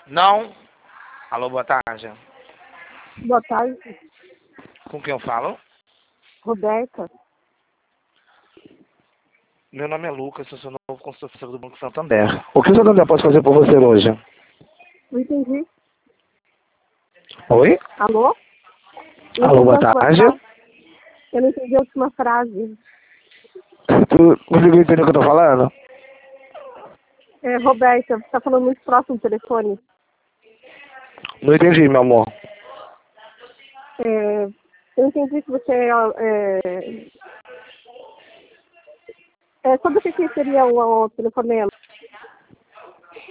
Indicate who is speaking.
Speaker 1: Não. Alô, boa tarde.
Speaker 2: Boa tarde,
Speaker 1: Com quem eu falo?
Speaker 2: Roberta.
Speaker 1: Meu nome é Lucas, eu sou novo consultor do Banco Santander. O que o Santander pode fazer por você hoje?
Speaker 2: Não entendi.
Speaker 1: Oi?
Speaker 2: Alô? Não
Speaker 1: Alô,
Speaker 2: entendi
Speaker 1: boa
Speaker 2: a última
Speaker 1: tarde.
Speaker 2: frase. Eu não entendi a última frase.
Speaker 1: Tu conseguiu entender o que eu tô falando?
Speaker 2: Roberta, você está falando muito próximo do telefone.
Speaker 1: Não entendi, meu amor.
Speaker 2: Eu entendi que você sobre o que seria o telefonema.